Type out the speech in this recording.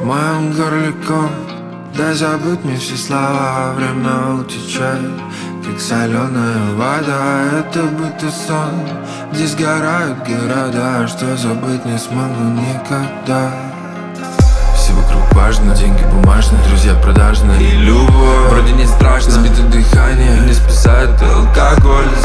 в моем горле ком. Дай забыть мне все слова, время утечет, как соленая вода. Это будто сон, где сгорают города, что забыть не смогу никогда. Все вокруг важно, деньги бумажные, друзья продажные и любовь. Вроде не страшно, сбито дыхание, не спасает алкоголь.